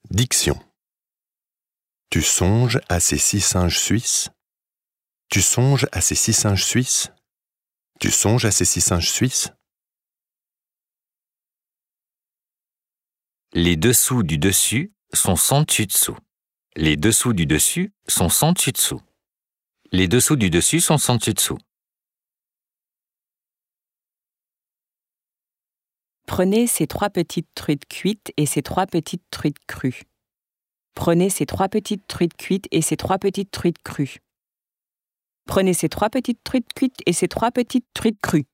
Diction. Tu songes à ces 6 singes suisses? Tu songes à ces 6 singes suisses? Tu songes à ces 6 singes suisses? Les dessous du dessus sont sans dessus-dessous. Les dessous du dessus sont sans dessus-dessous. Les dessous du dessus sont sans dessus-dessous. Prenez ces 3 petites truites cuites et ces 3 petites truites crues. Prenez ces 3 petites truites cuites et ces 3 petites truites crues. Prenez ces 3 petites truites cuites et ces 3 petites truites crues.